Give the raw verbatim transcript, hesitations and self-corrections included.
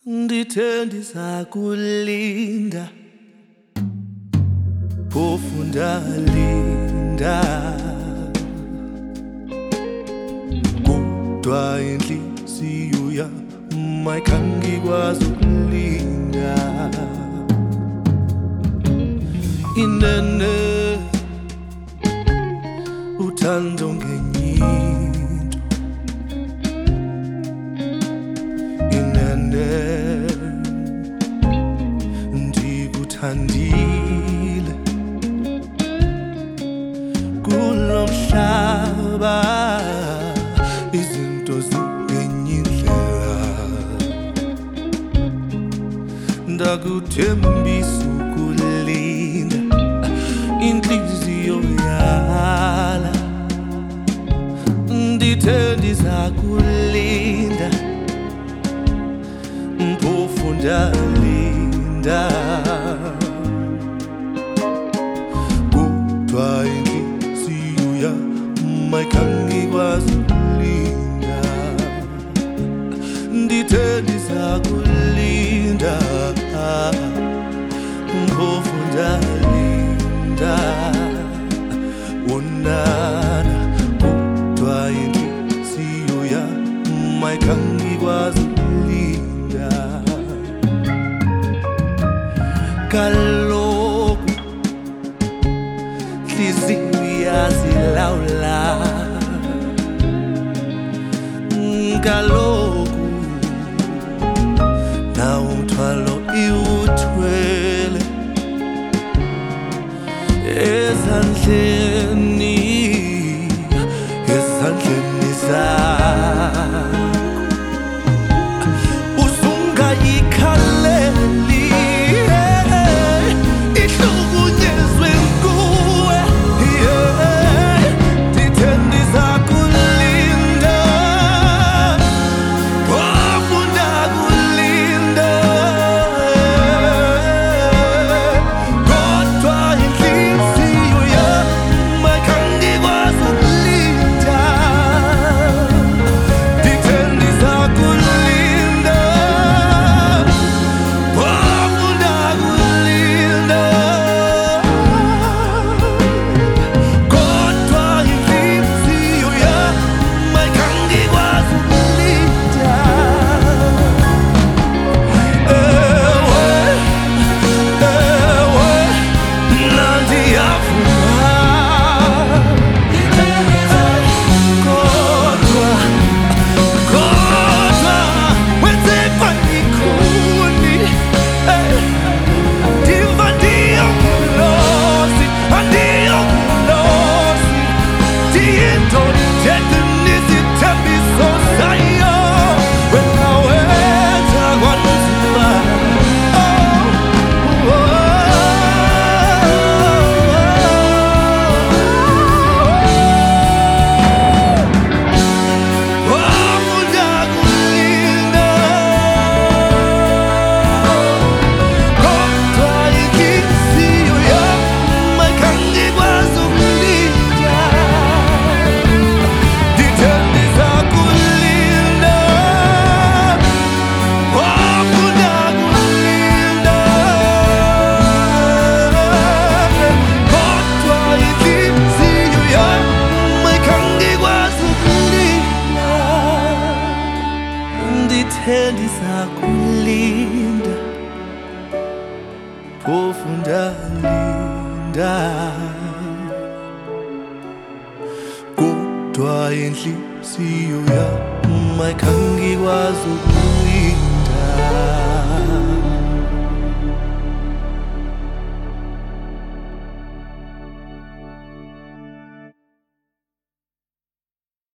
Ndithe ndizakulinda phofu ndalinda, kodwa inhliziyo yami ayikhange ikwazi ukulinda. Inene uthando ngenye into, inene ndikuthandile kulo mhlaba, izinto zingenye indlela. Ndakuthembisa ukulinda, inhliziyo yala. Ndithe ndizakulinda phofu ndalinda, kodwa inhliziyo yami ayikhange ikwazi ukulinda. Ndithe ndizakulinda phofu ndalinda, wonana kodwa inhliziyo yami ayikhange ikwazi ukulinda. Kaloku inhliziyo iyazilawula, kaloku nawo umthwalo iwuthwele ezandleni, ezandleni zakho. Usungayikhaleli ihlukunyezwe nguwe, ndithe ndizakulinda phofu ndakulinda, kodwa inhliziyo yami ayikhange ikwazi ukulinda. Ndithe ndizakulinda phofu ndakulinda, kodwa inhliziyo yami ayikhange ikwazi ukulinda. Ewe, ewe, mna ndiyavuma, kodwa, kodwa wenzeka ikhuni. Ndiva ndiyongulosi, andiyongulosi, ndiyindoda ethetha nezithembiso zayo. Wena wenza kwanzima, oh, oh, phofu ndakulinda, kodwa inhliziyo yami ayikhange ikwazi ukulinda. Ndithe ndizakulinda phofu ndakulinda, kodwa inhliziyo yami ayikhange ikwazi ukulinda. Ndithe ndizakulinda phofu ndalinda, kodwa inhliziyo yami ayikhange ikwazi ukulinda.